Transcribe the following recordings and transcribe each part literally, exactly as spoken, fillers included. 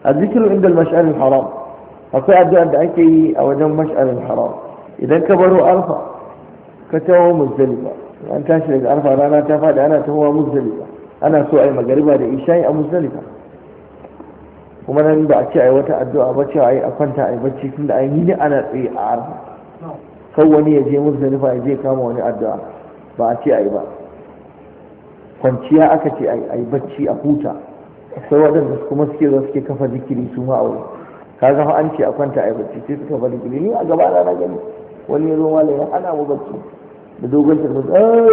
الذكر عند المشعر الحرام akwai addu'ar da ake yi a wajen mash'aril haram idan ka baro arfa ka tawo muzdalifa an tashi daga arfa rana ta fadi ana tawowa muzdalifa ana so a yi magariba da isha'i a muzdalifa kuma nan ba a ce a yi wata addu'a ba ce a yi a kwanta a yi bacci tun da an yi ne ana tsaye a arfa kan wani ya je muzdalifa ya je kama wani addu'a ba a ce a yi ba kwanciya aka ce a yi bacci a huta akwai waɗanda kuma suke zo suke kafa zikiri su ma a wuri kaga fa an ce a kwanta a yi bacci sai suka bari gidi ni a gaba na gani wani ya zo malai ya hana mu bacci da dogon tarbi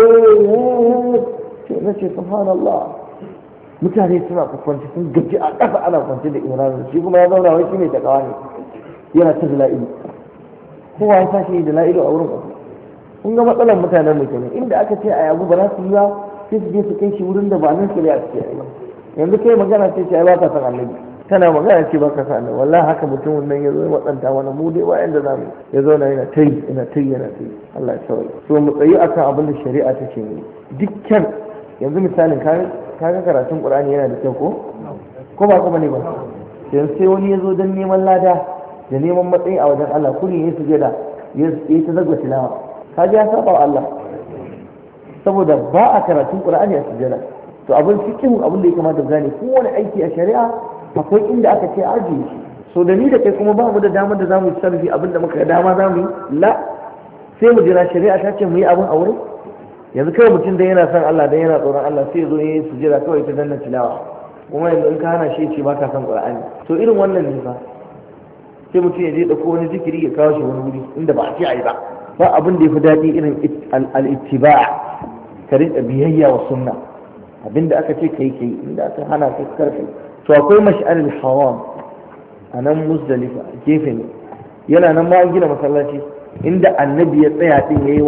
ce na ce subhanallah mutane suna kwanci sun gaji a ƙasa ana kwanci da imran shi kuma ya zauna wai shine ta kawani yana ta dala'ilu kowa ya tashi da dala'ilu a wurin ƙasa kun ga matsalar mutanen mu kenan inda aka ce a yabu ba za su yi ba sai su je su kai shi wurin da ba nan shari'a ce a yi ba yanzu kai magana sai ce ai ba ka san annabi tana magana ce baka sa annabi wallahi haka mutumin nan yazo ya watsanta mana mu dai wayan da zamu ya zauna yana tayi yana tayi yana tayi Allah ya sauke so mu tsayi akan abin da shari'a ta ce ne dukkan yanzu misalin ka kaga karatun Qur'ani yana da kyau ko ko ba ko bane ba yanzu sai wani yazo dan neman lada da neman matsayi a wajen Allah kuni yayi sujada yayi ta zagwa tilawa kaji ya saba wa Allah saboda ba a karatun Qur'ani a sujada to abin cikin abin da ya kamata gane kowane aiki a shari'a akwai inda aka ce ajiye shi so da ni da kai kuma ba mu da damar da zamu yi sarfi abin da muka ga dama zamu yi la sai mu jira shari'a ta ce mu yi abin aure yanzu kawai mutum da yana son Allah da yana tsoron Allah sai ya zo yayin sujada kawai ta danna tilawa kuma yanzu in ka hana shi ce ba ka san Qur'ani to irin wannan ne fa sai mutum ya je dauko wani zikiri ya kawo shi wani wuri inda ba a ce ayi ba ba abin da yafi daɗi irin al-ittiba' ka rinka biyayya wa sunna abinda aka ce kai kai inda aka hana ka karkai to akwai mash'aril haram a nan Muzdalifa gefe ne yana nan ma an gina masallaci inda annabi ya tsaya din yayi